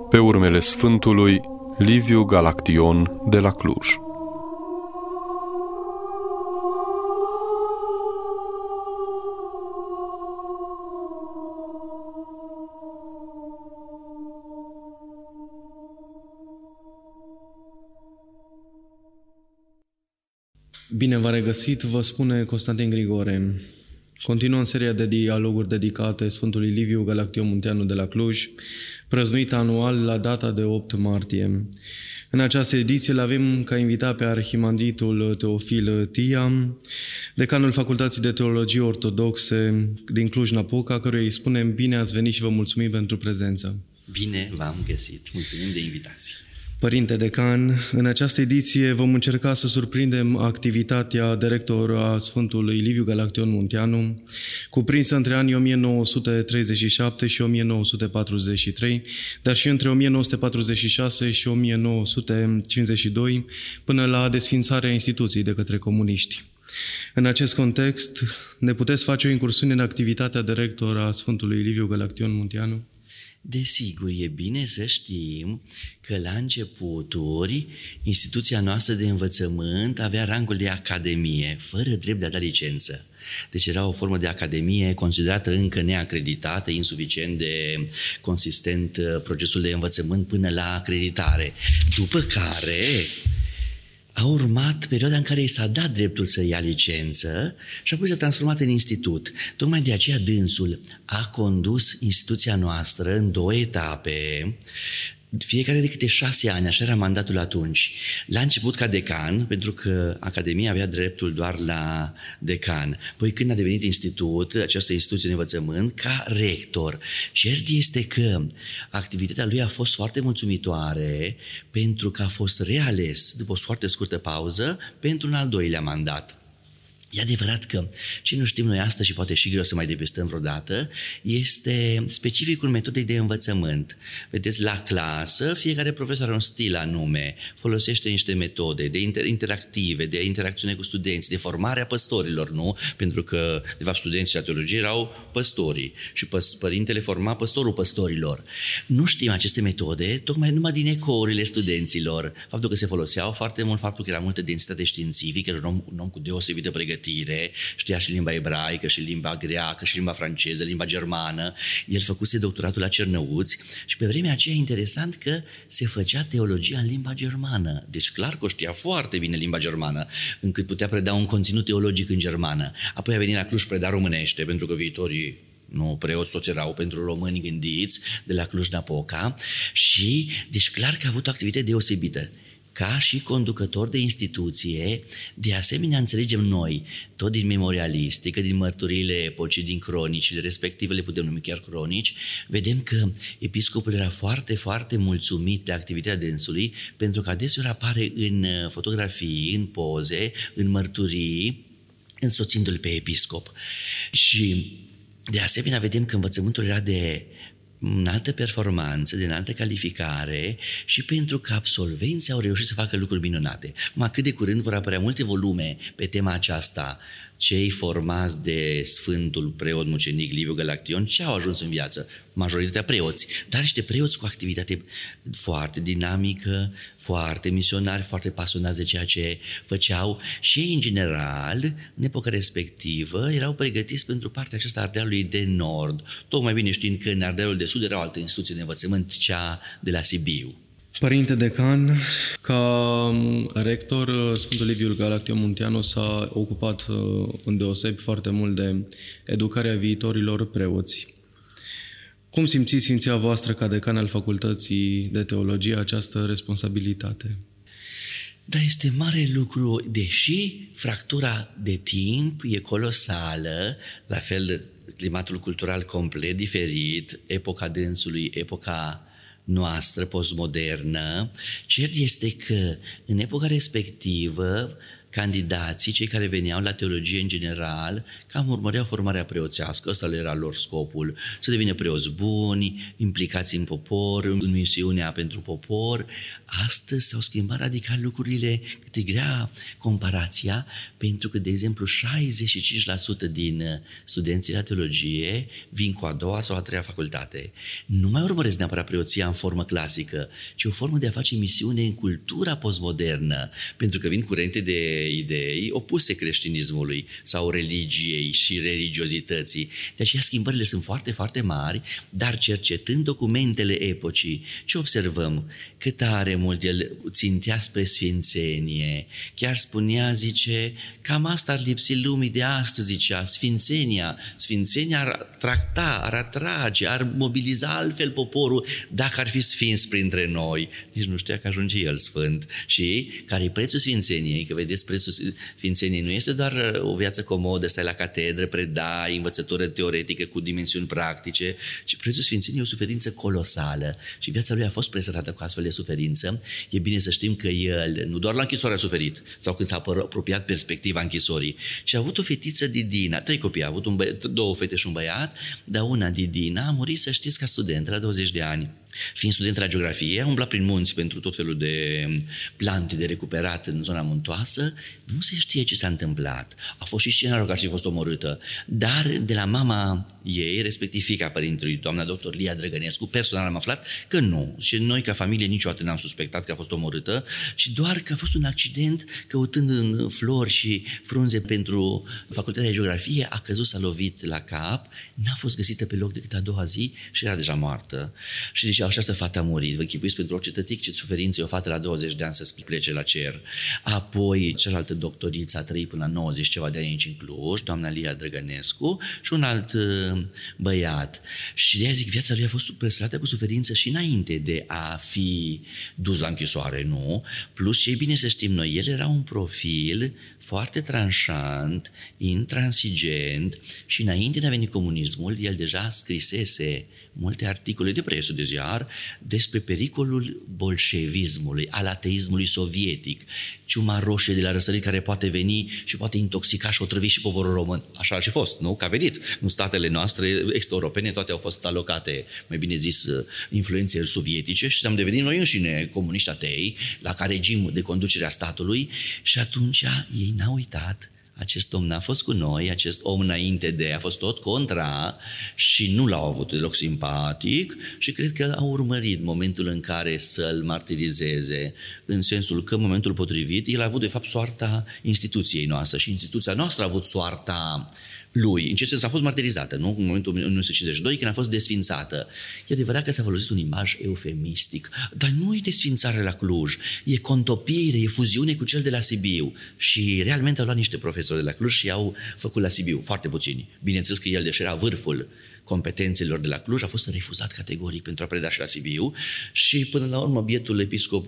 pe urmele Sfântului Liviu Galaction de la Cluj. Bine v-a regăsit, vă spune Constantin Grigore. Continuăm seria de dialoguri dedicate Sfântului Liviu Galaction Munteanu de la Cluj, prăznuită anual la data de 8 martie. În această ediție îl avem ca invitat pe arhimandritul Teofil Tia, decanul Facultății de Teologie Ortodoxe din Cluj-Napoca, căruia îi spunem bine ați venit și vă mulțumim pentru prezență. Bine v-am găsit. Mulțumim de invitație. Părinte decan, în această ediție vom încerca să surprindem activitatea de rector a Sfântului Liviu Galaction Munteanu, cuprinsă între anii 1937 și 1943, dar și între 1946 și 1952, până la desfințarea instituției de către comuniști. În acest context, ne puteți face o incursiune în activitatea de rector a Sfântului Liviu Galaction Munteanu? Desigur, e bine să știm că la începuturi instituția noastră de învățământ avea rangul de academie, fără drept de a da licență. Deci era o formă de academie considerată încă neacreditată, insuficient de consistent procesul de învățământ până la acreditare. După care a urmat perioada în care i s-a dat dreptul să ia licență și apoi s-a transformat în institut. Tocmai de aceea dânsul a condus instituția noastră în 2 etape, fiecare de câte 6 ani, așa era mandatul atunci. La început ca decan, pentru că Academia avea dreptul doar la decan. Păi când a devenit institut, această instituție de învățământ, ca rector. Cert este că activitatea lui a fost foarte mulțumitoare pentru că a fost reales, după o foarte scurtă pauză, pentru un al 2-lea mandat. E adevărat că ce nu știm noi astăzi și poate și greu să mai depistăm vreodată este specificul metodei de învățământ. Vedeți, la clasă fiecare profesor are un stil anume, folosește niște metode de interactive, de interacțiune cu studenți, de formare a păstorilor, nu? Pentru că, de fapt, studenții la teologie erau păstorii și părintele forma păstorul păstorilor. Nu știm aceste metode tocmai numai din ecourile studenților. Faptul că se foloseau foarte mult, faptul că era multă densitate științifică, era un om cu deosebită pregătire, știa și limba ebraică, și limba greacă, și limba franceză, limba germană. El făcuse doctoratul la Cernăuți și pe vremea aceea interesant că se făcea teologia în limba germană. Deci clar că știa foarte bine limba germană, încât putea preda un conținut teologic în germană. Apoi a venit la Cluj, preda românește, pentru că viitorii preoți toți erau pentru români gândiți de la Cluj-Napoca și deci clar că a avut o activitate deosebită. Ca și conducător de instituție, de asemenea înțelegem noi, tot din memorialistică, din mărturiile epocii, din cronicile respective, le putem numi chiar cronici, vedem că episcopul era foarte, foarte mulțumit de activitatea dânsului, pentru că adeseori apare în fotografii, în poze, în mărturii, însoțindu-l pe episcop. Și de asemenea vedem că învățământul era de înaltă performanță, de înaltă calificare și pentru că absolvenții au reușit să facă lucruri minunate. Cât de curând vor apărea multe volume pe tema aceasta. Cei formați de Sfântul Preot Mucenic Liviu Galaction, ce au ajuns în viață? Majoritatea preoți, dar niște preoți cu activitate foarte dinamică, foarte misionari, foarte pasionați de ceea ce făceau și ei, în general, în epoca respectivă, erau pregătiți pentru partea aceasta a Ardealului de Nord, tocmai bine știind că în Ardealul de Sud era o altă instituție de învățământ, cea de la Sibiu. Părinte decan, ca rector, Sfântul Liviu Galaction Munteanu s-a ocupat îndeosebi foarte mult de educarea viitorilor preoți. Cum simțiți Sfinția voastră ca decan al Facultății de Teologie această responsabilitate? Da, este mare lucru, deși fractura de timp e colosală, la fel climatul cultural complet diferit, epoca dânsului, epoca noastră postmodernă, cert este că în epoca respectivă candidații, cei care veneau la teologie în general, cam urmăreau formarea preoțească, ăsta le era lor scopul, să devină preoți buni, implicați în popor, în misiunea pentru popor. Astăzi s-au schimbat radical lucrurile, cât e grea comparația, pentru că, de exemplu, 65% din studenții la teologie vin cu a doua sau a treia facultate. Nu mai urmăresc neapărat preoția în formă clasică, ci o formă de a face misiune în cultura postmodernă, pentru că vin curente de idei opuse creștinismului sau religiei și religiozității. De aceea schimbările sunt foarte, foarte mari, dar cercetând documentele epocii, ce observăm? Cât tare mult el țintea spre sfințenie. Chiar spunea, zice, cam asta ar lipsi lumii de astăzi, zicea, sfințenia. Sfințenia ar tracta, ar atrage, ar mobiliza altfel poporul dacă ar fi sfinți printre noi. Nici nu știa că ajunge el sfânt. Și care e prețul sfințeniei? Că vedeți, prețul sfințeniei nu este doar o viață comodă, stai la catedră, predai, învățătură teoretică cu dimensiuni practice, ci prețul sfințeniei e o suferință colosală. Și viața lui a fost presărată cu astfel de suferință. E bine să știm că el nu doar la închisoare a suferit, sau când s-a apropiat perspectiva închisorii, ci a avut o fetiță, Didina, 3 copii, a avut 2 fete și un băiat, dar una, Didina, a murit, să știți, ca student la 20 de ani. Fiind student la geografie, a umblat prin munți pentru tot felul de plante de recuperat în zona muntoasă. Nu se știe ce s-a întâmplat. A fost și scenariul că ar fi fost omorâtă, dar de la mama ei, respectiv fiica părintelui, doamna doctor Lia Drăgănescu, personal am aflat că nu. Și noi, ca familie, niciodată n-am suspectat că a fost omorâtă, ci doar că a fost un accident, căutând în flori și frunze pentru facultatea de geografie, a căzut, s-a lovit la cap, n-a fost găsită pe loc decât a doua zi și era deja moartă. Și deci această fată a murit. Vă închipuiți pentru orice tătic ce suferință e o fată la 20 de ani să plece la cer. Apoi, cealaltă doctoriță a trăit până la 90 ceva de ani aici în Cluj, doamna Lia Drăgănescu, și un alt băiat. Și de aia zic, viața lui a fost presărată cu suferință și înainte de a fi dus la închisoare, nu? Plus, ce e bine să știm noi, el era un profil foarte tranșant, intransigent și înainte de a veni comunismul, el deja scrisese multe articole de presă, de ziar, despre pericolul bolșevismului, al ateismului sovietic, ciuma roșie de la răsărit care poate veni și poate intoxica și otrăvi și poporul român. Așa a și fost, nu? Că a venit. Nu, statele noastre extraeuropene toate au fost alocate, mai bine zis, influențe sovietice și am devenit noi înșine comuniști atei, la ca regim de conducere a statului și atunci ei n-au uitat. Acest om n-a fost cu noi, acest om înainte de a fost tot contra și nu l-au avut deloc simpatic și cred că au urmărit momentul în care să-l martirizeze, în sensul că în momentul potrivit el a avut de fapt soarta instituției noastre și instituția noastră a avut soarta lui. În ce sens a fost martirizată, nu? În momentul 1952, când a fost desfințată. E adevărat că s-a folosit un imaj eufemistic, dar nu e desfințare la Cluj, e contopire, e fuziune cu cel de la Sibiu. Și realmente au luat niște profesori de la Cluj și au făcut la Sibiu, foarte puțini. Bineînțeles că el, deși era vârful competențelor de la Cluj, a fost refuzat categoric pentru a preda și la Sibiu și până la urmă bietul episcop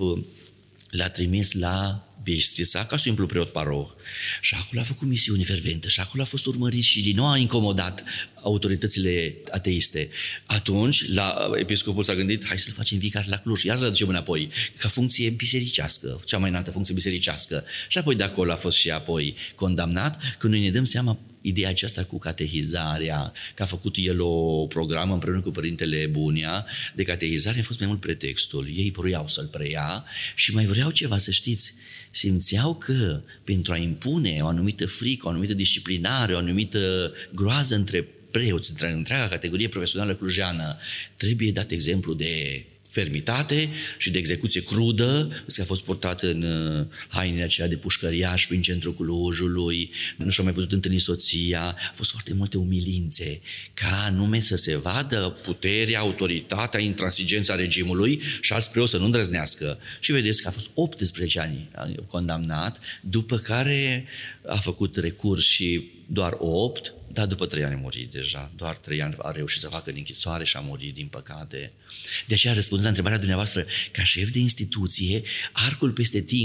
l-a trimis la Bistrița ca simplu preot paroh. Și acolo a făcut misiune ferventă și acolo a fost urmărit și din nou a incomodat autoritățile ateiste. Atunci, episcopul s-a gândit, hai să-l facem vicar la Cluj, iar l-aducem înapoi, ca funcție bisericească, cea mai înaltă funcție bisericească. Și apoi de acolo a fost și apoi condamnat, când noi ne dăm seama ideea aceasta cu catehizarea, că a făcut el o programă împreună cu părintele Bunia de catehizare, a fost mai mult pretextul. Ei vreau să-l preia și mai vreau ceva, să știți. Simțeau că pentru a impune o anumită frică, o anumită disciplinare, o anumită groază între preoți, între întreaga categorie profesională clujeană, trebuie dat exemplu de fermitate și de execuție crudă, că a fost purtat în hainele acelea de pușcăriaș prin centrul Clujului, nu și-a mai putut întâlni soția, a fost foarte multe umilințe, ca anume să se vadă puterea, autoritatea, intransigența regimului și alți preoți să nu îndrăznească. Și vedeți că a fost 18 ani condamnat, după care a făcut recurs și doar 8, dar după 3 ani a murit deja. Doar 3 ani a reușit să facă în închisoare și a murit, din păcate. De aceea, răspunzând la întrebarea dumneavoastră, ca șef de instituție, arcul peste timp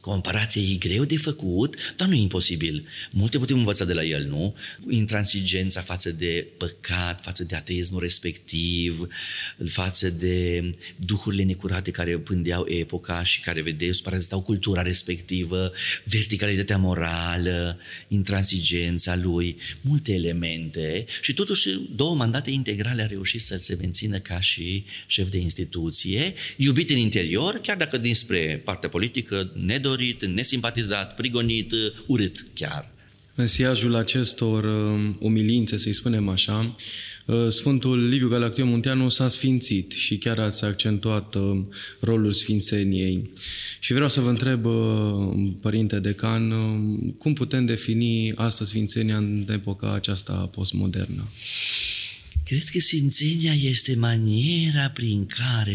Comparația e greu de făcut, dar nu e imposibil. Multe putem învăța de la el, nu? Intransigența față de păcat, față de ateismul respectiv, față de duhurile necurate care pândeau epoca și care, vedeți, parazitau cultura respectivă, verticalitatea morală, intransigența lui, multe elemente și totuși 2 mandate integrale a reușit să se mențină ca și șef de instituție, iubit în interior, chiar dacă dinspre partea politică nedorit, nesimpatizat, prigonit, urât chiar. În siajul acestor umilințe, să-i spunem așa, Sfântul Liviu Galaction Munteanu s-a sfințit și chiar ați accentuat rolul sfințeniei. Și vreau să vă întreb, Părinte Decan, cum putem defini astăzi sfințenia în epoca aceasta postmodernă? Cred că sfințenia este maniera prin care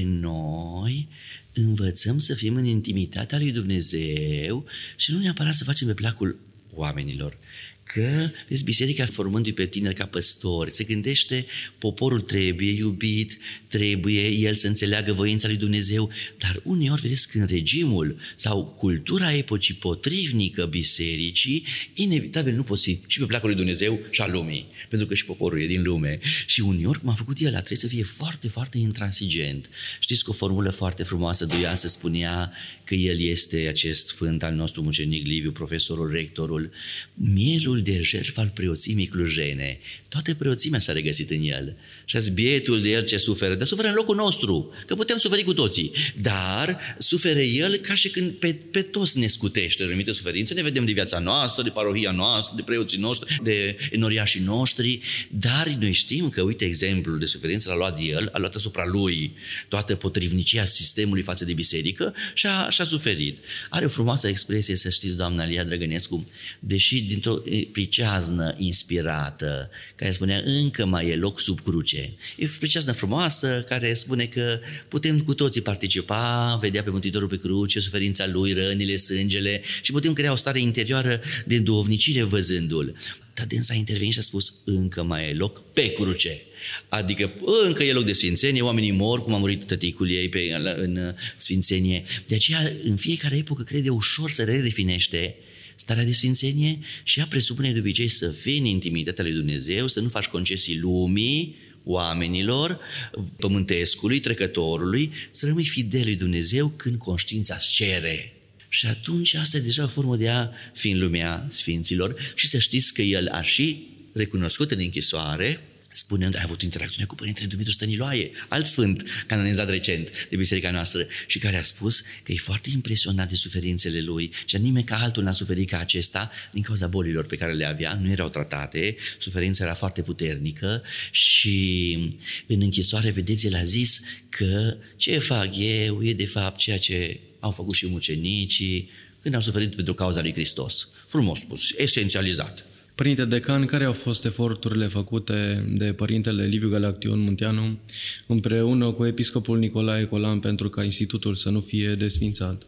noi învățăm să fim în intimitatea lui Dumnezeu și nu neapărat să facem pe placul oamenilor. Că, vezi, biserica formându-i pe tineri ca păstori, se gândește, poporul trebuie iubit, trebuie el să înțeleagă voința lui Dumnezeu, dar uneori, vedeți, când regimul sau cultura epocii potrivnică bisericii, inevitabil nu poți fi și pe placul lui Dumnezeu și al lumii, pentru că și poporul e din lume. Și uneori, cum a făcut el, trebuie să fie foarte, foarte intransigent. Știți că o formulă foarte frumoasă, duioasă, spunea că el este acest sfânt al nostru mucenic Liviu, profesorul, rectorul, mielul de jertfă al preoțimii clujene. Toată preoțimea s-a regăsit în el. Și azi bietul de el ce suferă, dar suferă în locul nostru, că putem suferi cu toții, dar suferă el ca și când pe toți ne scutește anumite suferințe, ne vedem de viața noastră, de parohia noastră, de preoții noștri, de enoriașii noștri, dar noi știm că, uite, exemplul de suferință l-a luat el, a luat asupra lui toată potrivnicia sistemului față de biserică și a suferit. Are o frumoasă expresie, să știți, doamna Lia Drăgănescu, deși dintr-o priceaznă inspirată, care spunea, încă mai e loc sub cruce. E o priceaznă frumoasă care spune că putem cu toții participa, vedea pe Mântuitorul pe cruce, suferința lui, rănile, sângele și putem crea o stare interioară de înduhovnicire văzându-l. Dar dânsa a intervenit și a spus, încă mai e loc pe cruce. Adică încă e loc de sfințenie, oamenii mor, cum a murit tăticul ei în sfințenie. De aceea, în fiecare epocă, crede ușor să redefinește starea de sfințenie și ea presupune de obicei să fii în intimitatea lui Dumnezeu, să nu faci concesii lumii, oamenilor, pământescului, trecătorului, să rămâi fidel lui Dumnezeu când conștiința îți cere. Și atunci asta e deja o formă de a fi în lumea sfinților și să știți că el a și recunoscut în închisoare, spunând, a avut interacțiune cu Părintele Dumitru Stăniloae, alt sfânt canonizat recent de biserica noastră și care a spus că e foarte impresionat de suferințele lui și nimeni ca altul n-a suferit ca acesta din cauza bolilor pe care le avea, nu erau tratate, suferința era foarte puternică și în închisoare, vedeți, el a zis că ce fac eu e de fapt ceea ce au făcut și mucenicii când au suferit pentru cauza lui Hristos. Frumos spus, esențializat. Părinte Decan, care au fost eforturile făcute de Părintele Liviu Galaction Munteanu împreună cu episcopul Nicolae Colan pentru ca institutul să nu fie desfințat?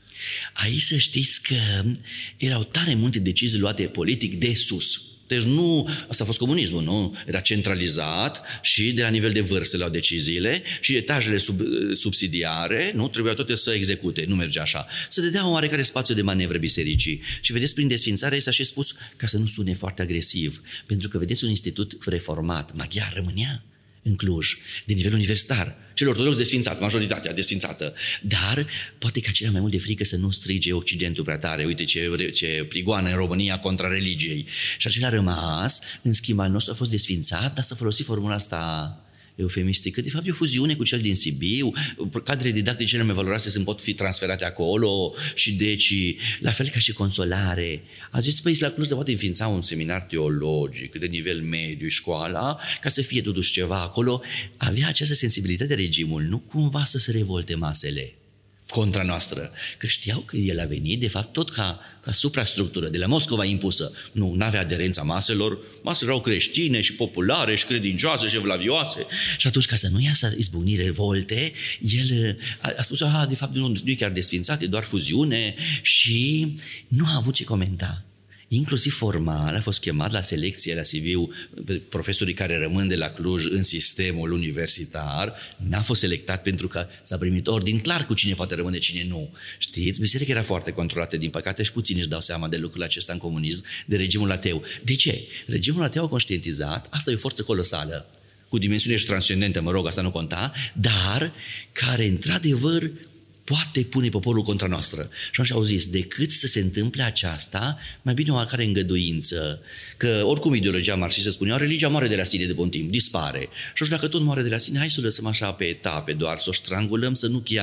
Aici să știți că erau tare multe decizii luate politic de sus. Deci nu, asta a fost comunismul, nu? Era centralizat și de la nivel de vârstă la deciziile și etajele subsidiare, nu? Trebuia toate să execute, nu mergea așa. Să dădea un oarecare spațiu de manevră bisericii. Și vedeți, prin desfințare s-a și spus, ca să nu sune foarte agresiv, pentru că vedeți un institut reformat, maghiar rămânea în Cluj, de nivel universitar. Cel ortodox desfințat, majoritatea desfințată. Dar poate că aceea mai mult de frică să nu strige Occidentul prea tare. Uite ce prigoană în România contra religiei. Și acela a rămas, în schimb al nostru a fost desfințat, dar să folosi formula asta eufemistică. De fapt, e o fuziune cu cel din Sibiu, cadrele didactice cele mai valoroase pot fi transferate acolo și deci, la fel ca și consolare. A zis, păi, la Cluj se poate înființa un seminar teologic de nivel mediu, școala, ca să fie totuși ceva acolo. Avea această sensibilitate regimul, nu cumva să se revolte masele contra noastră, că știau că el a venit, de fapt, tot ca suprastructură, de la Moscova impusă. Nu avea aderența maselor, masele erau creștine și populare și credincioase și evlavioase. Și atunci, ca să nu iasă izbucni revolte, el a spus, de fapt, nu e chiar desfințat, e doar fuziune și nu a avut ce comenta. inclusiv formal, a fost chemat la selecție la Sibiu, profesorii care rămân de la Cluj în sistemul universitar, n-a fost selectat pentru că s-a primit ordin clar cu cine poate rămâne, cine nu. Știți, biserica era foarte controlată, din păcate, și puțini își dau seama de lucrul acesta în comunism, de regimul ateu. De ce? Regimul ateu a conștientizat, asta e o forță colosală, cu dimensiune și transcendentă, mă rog, asta nu conta, dar care, într-adevăr, poate pune poporul contra noastră. Și atunci au zis, decât să se întâmple aceasta, mai bine o oarecare îngăduință. Că oricum ideologia marxistă spunea, religia moare de la sine de bun timp, dispare. Și atunci dacă tot moare de la sine, hai să o lăsăm așa pe etape, doar să o strangulăm,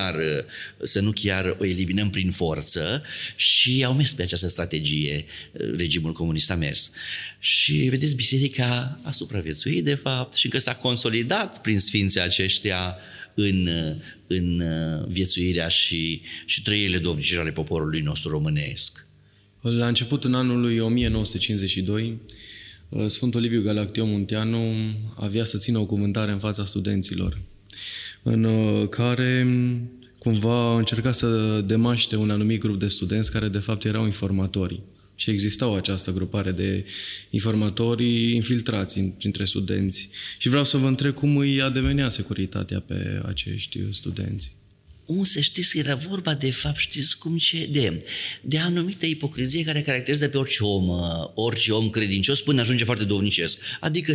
să nu chiar o eliminăm prin forță. Și au mers pe această strategie, regimul comunist a mers. Și vedeți, biserica a supraviețuit de fapt și încă s-a consolidat prin sfinții aceștia în viețuirea și trăirile dovnicești ale poporului nostru românesc. La începutul anului 1952, Sfântul Liviu Galaction Munteanu avea să țină o cuvântare în fața studenților, în care cumva încerca să demaște un anumit grup de studenți care de fapt erau informatori. Și existau această grupare de informatori infiltrați printre studenți. Și vreau să vă întreb cum îi adevenea securitatea pe acești studenți. Să știți că era vorba de fapt, știți cum de anumită ipocrizie care caracterizează pe orice om credincios până ajunge foarte dovnicesc. Adică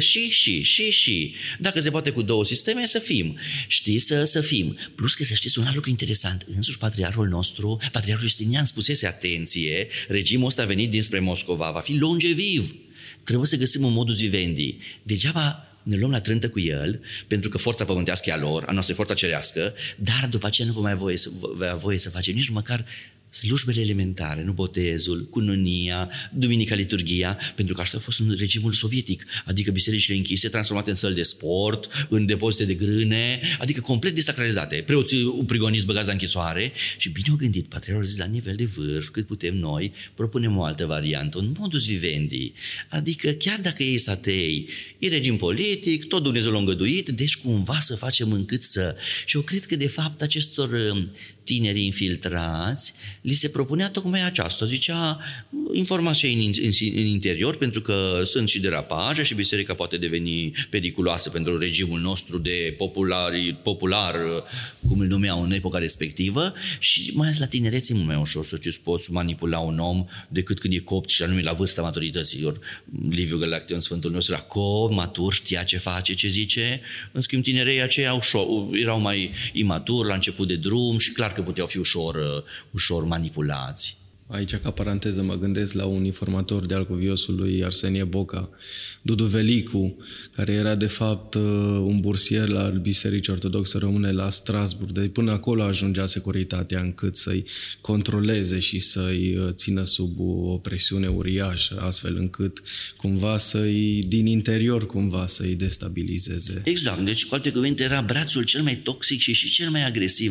și. Dacă se poate cu două sisteme, să fim. Știți, să fim. Plus că să știți un alt lucru interesant. Însuși patriarhul nostru, patriarhul Justinian spusese, atenție, regimul ăsta venit dinspre Moscova va fi longeviv. Trebuie să găsim un modus vivendi. Degeaba ne luăm la trântă cu el, pentru că forța pământească e a lor, a noastră e forța cerească, dar după aceea nu vom mai avea voie să facem nici măcar slujbele elementare, nu botezul, cununia, duminica liturghia, pentru că asta a fost în regimul sovietic, adică bisericile închise, transformate în săli de sport, în depozite de grâne, adică complet desacralizate. Preoții prigoniți, băgați la închisoare și bine au gândit, patriarhul zis, la nivel de vârf, cât putem noi, propunem o altă variantă, un modus vivendi, adică chiar dacă ei sunt atei, e regim politic, tot Dumnezeu l-a îngăduit, deci cumva să facem încât să... Și eu cred că de fapt acestor tineri infiltrați, li se propunea tocmai aceasta. Zicea, informația în interior, pentru că sunt și derapaje și biserica poate deveni periculoasă pentru regimul nostru de popular, cum îl numeau în epoca respectivă, și mai ales la tinerețe e mult mai ușor să poți manipula un om decât când e copt și anume la vârsta maturității. Liviu Galaction, Sfântul nostru, era copt, matur, știa ce face, ce zice. În schimb, tinerei aceia erau mai imaturi la început de drum și clar că puteau fi ușor manipulați. Aici, ca paranteză, mă gândesc la un informator de-al cuviosului Arsenie Boca, Dudu Velicu, care era de fapt un bursier la Bisericii Ortodoxe Române la Strasburg. De până acolo ajungea securitatea încât să-i controleze și să-i țină sub o presiune uriașă, astfel încât cumva din interior cumva să-i destabilizeze. Exact. Deci, cu alte cuvinte, era brațul cel mai toxic și cel mai agresiv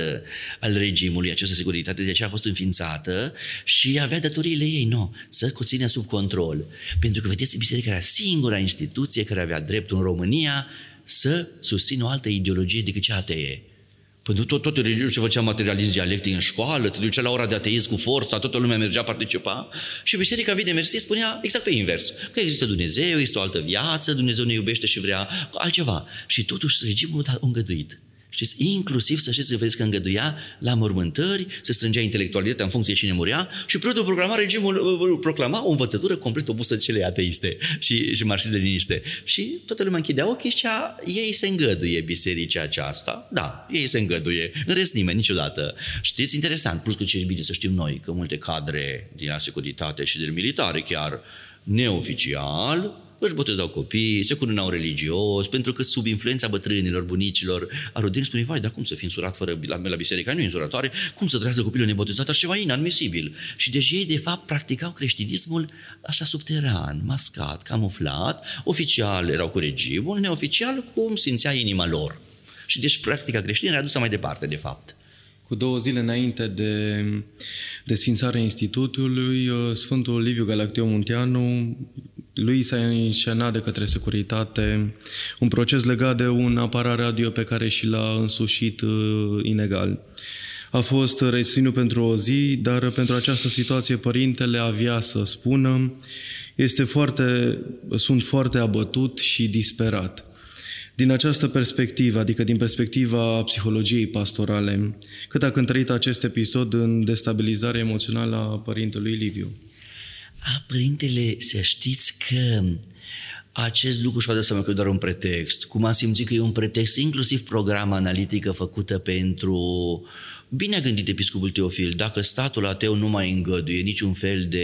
al regimului, această securitate, de aceea a fost înființată și avea datoriile ei, să o ține sub control. Pentru că, vedeți, biserica era singura instituție care avea dreptul în România să susțină o altă ideologie decât cea atee. Pentru toate religiile ce făcea materialism dialectic în școală, te ducea la ora de ateism cu forța, toată lumea mergea, participa și biserica Vide Mersi spunea exact pe invers, că există Dumnezeu, există o altă viață, Dumnezeu ne iubește și vrea altceva. Și totuși regimul a îngăduit. Știți, inclusiv să știți, vedeți că îngăduia la mormântări, se strângea intelectualitatea în funcție cine murea și preotul regimul proclama o învățătură complet opusă celei ateiste și marxist-leniniste. Și toată lumea închidea ochii și zicea, ei se îngăduie bisericea aceasta, da, ei se îngăduie, în rest nimeni, niciodată. Știți, interesant, plus că ce e bine să știm noi, că multe cadre din la securitate și din militare chiar neoficial își botezau copii, se cununau religios, pentru că sub influența bătrânilor, bunicilor, arodini spune, vai, dar cum să fii însurat fără la biserică? Nu e însuratoare, cum să trăiască copilul nebotezat? Așa ceva inadmisibil. Și deci ei, de fapt, practicau creștinismul așa subteran, mascat, camuflat, oficial erau cu regimul, neoficial cum simțea inima lor. Și deci practica creștină era adusă mai departe, de fapt. Cu 2 zile înainte de sfințarea institutului, Sfântul Liviu Galaction Munteanu, lui s-a înșenat de către securitate un proces legat de un aparat radio pe care și l-a însușit inegal. A fost reținut pentru o zi, dar pentru această situație părintele avea să spună: sunt foarte abătut și disperat. Din această perspectivă, adică din perspectiva psihologiei pastorale, cât a cântărit acest episod în destabilizarea emoțională a părintelui Liviu? Părintele, să știți că acest lucru și-a dat seama că e doar un pretext. Cum am simțit că e un pretext, inclusiv programa analitică făcută pentru... Bine a gândit episcopul Teofil, dacă statul ateu nu mai îngăduie niciun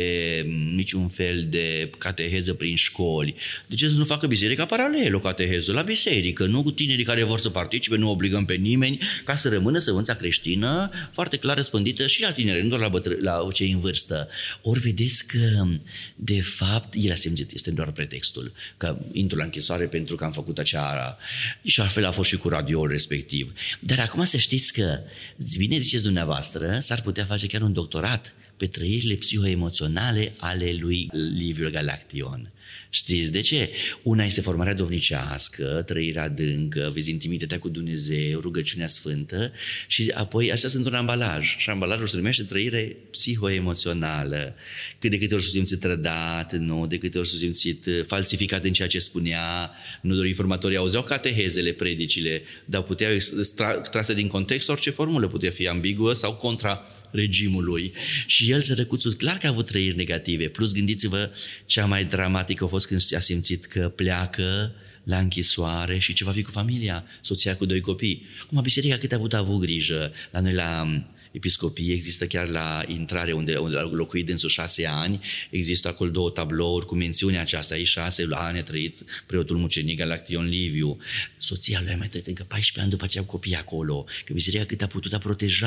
fel de cateheză prin școli, de ce să nu facă biserica paralel o cateheză la biserică, nu cu tinerii care vor să participe, nu obligăm pe nimeni, ca să rămână sămânța creștină foarte clar răspândită și la tineri, nu doar la cei în vârstă. Ori vedeți că, de fapt, el a simțit, este doar pretextul, că intru la închisoare pentru că am făcut acea... Și altfel a fost și cu radioul respectiv. Dar acum să știți că, bine ziceți dumneavoastră, s-ar putea face chiar un doctorat pe trăirile psihoemoționale ale lui Liviu Galaction. Știți de ce? Una este formarea dovnicească, trăirea adâncă, vezi intimitatea cu Dumnezeu, rugăciunea sfântă și apoi astea sunt un ambalaj. Și ambalajul se numește trăire psihoemoțională. Cât de câte ori s-a simțit trădat, nu? De câte ori s-a simțit falsificat în ceea ce spunea, nu doar informatorii auzeau catehezele, predicile, dar puteau trase din context orice formulă, putea fi ambiguă sau contra regimului. Și el, sărăcuțul, clar că a avut trăiri negative. Plus, gândiți-vă, cea mai dramatică a fost când a simțit că pleacă la închisoare și ce va fi cu familia, soția cu 2 copii. Cum biserica cât a avut grijă. La noi, la episcopie, există chiar la intrare unde a locuit dânsul 6 ani, există acolo 2 tablouri cu mențiunea aceasta, aici 6 ani a trăit preotul mucenic Galaction Liviu. Soția lui a mai trăit încă 14 ani după aceea copii acolo, că biserica cât a putut a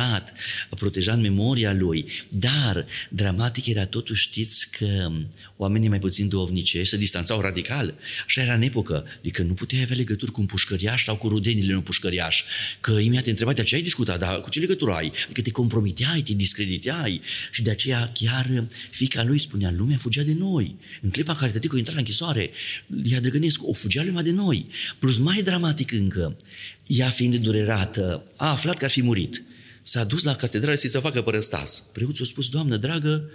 protejat memoria lui. Dar dramatic era totuși, știți că oamenii mai puțin duhovnicești se distanțau radical. Așa era în epocă, adică nu puteai avea legături cu un pușcăriaș sau cu rudenile unui pușcăriaș, că imediat te întrebai de ce ai discutat, dar cu ce legătură ai? Adică te compromiteai, te discrediteai și de aceea chiar fiica lui spunea, lumea fugea de noi. În clipa în care tăticul intra la închisoare, ea Drăgănescu, o fugea lumea de noi. Plus mai dramatic încă, ea fiind durerată, a aflat că ar fi murit. S-a dus la catedrală să-i se facă părăstas. Preotul a spus, Doamnă dragă,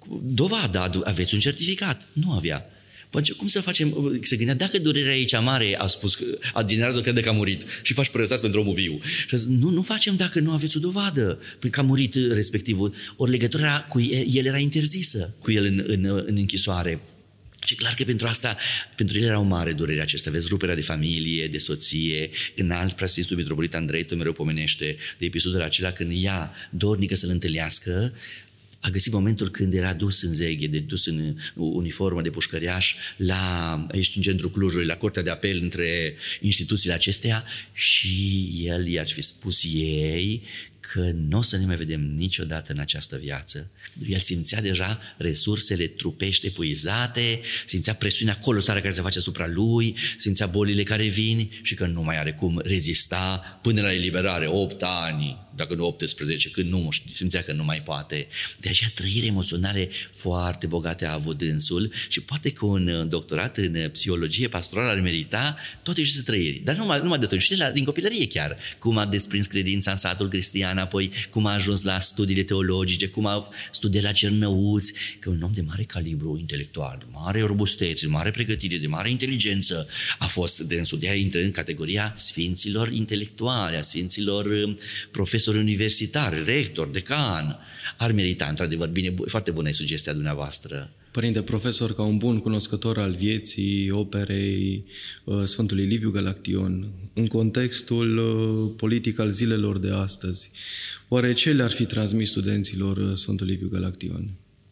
dovadă, aveți un certificat? Nu avea. Păi cum să facem? Se gândea, dacă durerea e cea mare, a spus, adinerazul crede că a murit și faci părăsați pentru omul viu. Și a zis, nu facem dacă nu aveți o dovadă că a murit respectivul. Ori legătura cu el era interzisă cu el în închisoare. Și clar că pentru el era o mare durere acesta. Vezi, ruperea de familie, de soție. În alt, preasfințitul mitropolit Andrei tot mereu pomenește de episodul acela când ea, dornică să-l întâlnească, a găsit momentul când era dus în zeghe, dus în uniformă de pușcăriaș aici în centrul Clujului, la Curtea de Apel între instituțiile acestea și el i-a fi spus ei că nu o să ne mai vedem niciodată în această viață. El simțea deja resursele trupești epuizate, simțea presiunea colosală care se face asupra lui, simțea bolile care vin și că nu mai are cum rezista până la eliberare, 8 ani, dacă nu 18, când nu, simțea că nu mai poate. De aceea trăiri emoționale foarte bogate a avut dânsul și poate că un doctorat în psihologie pastorală ar merita toate aceste trăiri. Dar numai de atunci, din copilărie chiar, cum a desprins credința în satul cristian, apoi cum a ajuns la studiile teologice, cum a studiat la Cernăuți, că un om de mare calibru intelectual, de mare robustețe, de mare pregătire, de mare inteligență a fost dânsul. De aia intră în categoria sfinților intelectuale, a sfinților profesori universitari, rector, decan. Ar merita, într-adevăr, bine, foarte bună e sugestia dumneavoastră. Părinte profesor, ca un bun cunoscător al vieții, operei Sfântului Liviu Galaction, în contextul politic al zilelor de astăzi, oare ce le-ar fi transmis studenților Sfântul Liviu Galaction?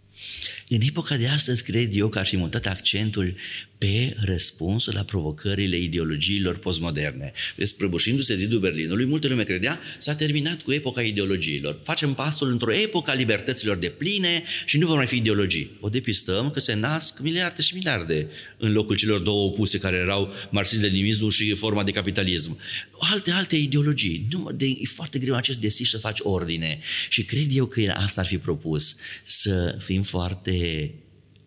În epoca de astăzi, cred eu că ar fi mutat accentul pe răspunsul la provocările ideologiilor postmoderne. Deci, prăbușindu-se zidul Berlinului, multă lume credea s-a terminat cu epoca ideologiilor. Facem pasul într-o epocă a libertăților depline și nu vor mai fi ideologii. O depistăm că se nasc miliarde și miliarde în locul celor două opuse care erau marxism-leninismul și forma de capitalism. Alte ideologii. E foarte greu acest desiș să faci ordine. Și cred eu că asta ar fi propus, să fim foarte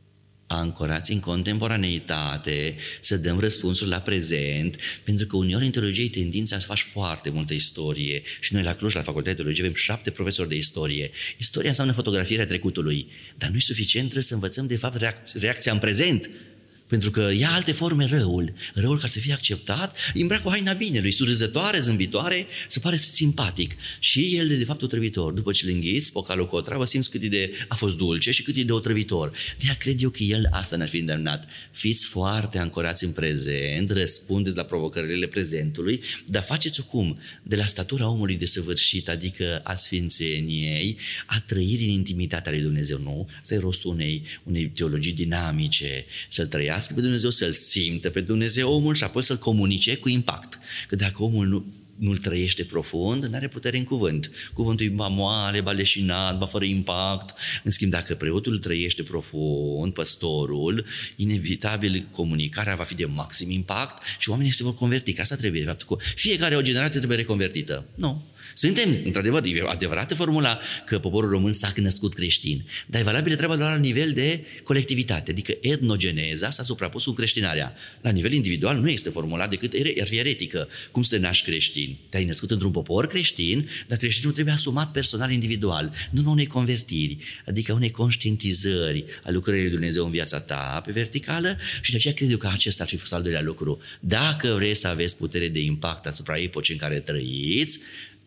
ancorați în contemporaneitate, să dăm răspunsuri la prezent, pentru că uneori în teologie e tendința să faci foarte multă istorie. Și noi la Cluj, la Facultatea de Teologie, avem 7 profesori de istorie. Istoria înseamnă fotografierea trecutului, dar nu e suficient, trebuie să învățăm de fapt reacția în prezent. Pentru că ia alte forme răul ca să fie acceptat, îmbracă o haina binelui, surâzătoare, zâmbitoare, se pare simpatic. Și el de fapt otrăvitor. După ce îl înghiți, pocalul cu o travă, simți cât a fost dulce și cât e de otrăvitor. De-aia cred eu că el asta ne-ar fi îndemnat. Fiți foarte ancorați în prezent, răspundeți la provocările prezentului, dar faceți-o cum? De la statura omului desăvârșit, adică a sfințeniei, a trăirii în intimitatea lui Dumnezeu, nu? Asta e rostul unei teologii dinamice, să-L trăiască pe Dumnezeu, să-L simtă pe Dumnezeu omul și apoi să-L comunice cu impact. Că dacă omul nu-L trăiește profund, n-are putere în cuvânt. Cuvântul e ba moale, ba leșinat, ba fără impact. În schimb, dacă preotul îl trăiește profund, păstorul, inevitabil comunicarea va fi de maxim impact și oamenii se vor converti. Că asta trebuie, de fapt, că fiecare o generație trebuie reconvertită. Nu. Suntem, într-adevăr, e adevărată formula că poporul român s-a născut creștin, dar e valabilă treaba doar la nivel de colectivitate, adică etnogeneza s-a suprapus cu creștinarea. La nivel individual nu este formula decât ar fi eretică. Cum să te naști creștin? Te-ai născut într-un popor creștin, dar creștinul trebuie asumat personal, individual, nu unei convertiri, adică unei conștientizări a lucrării lui Dumnezeu în viața ta pe verticală și de aceea cred eu că acesta ar fi fost al doilea lucru. Dacă vreți să aveți putere de impact asupra epocii în care trăiți,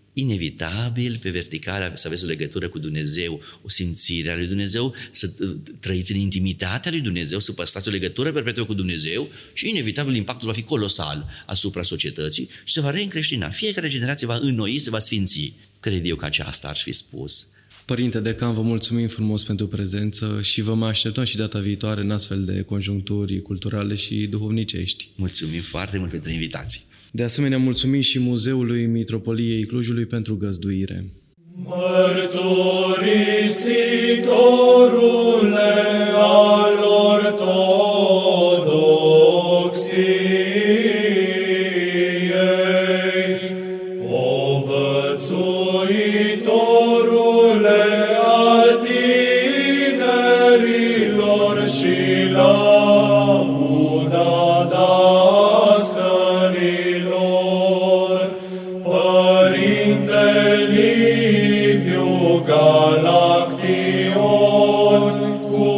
inevitabil, pe verticală, să aveți o legătură cu Dumnezeu, o simțire a lui Dumnezeu, să trăiți în intimitatea lui Dumnezeu, să păstrați o legătură perpetuă cu Dumnezeu și inevitabil impactul va fi colosal asupra societății și se va reîncreștina. Fiecare generație va înnoi, se va sfinți. Cred eu că aceasta ar fi spus. Părinte Decan, vă mulțumim frumos pentru prezență și vă mai așteptăm și data viitoare în astfel de conjuncturi culturale și duhovnicești. Mulțumim foarte mult pentru invitații. De asemenea, mulțumim și Muzeului Mitropoliei Clujului pentru găzduire. Mărturisitorule al ortodoxiei, povățuitorule al tinerilor și lauda dascălilor, Părinte Liviu Galaction, cu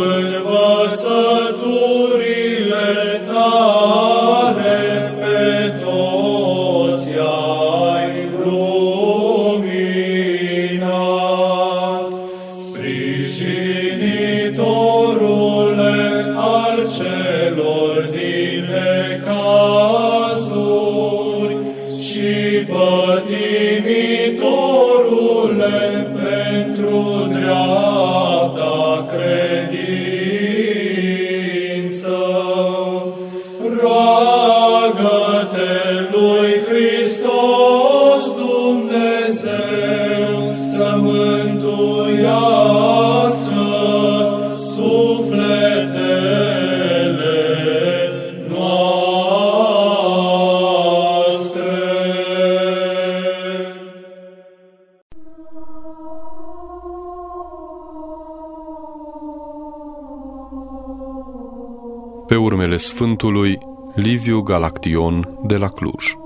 învățăturile tale pe toți ai luminat, sprijinitorule al celor din necazuri și pătimitorule pentru dreapta credință. Roagă-te lui Hristos Dumnezeu să mântuiască sufletele noastre. Pe urmele Sfântului Liviu Galaction de la Cluj.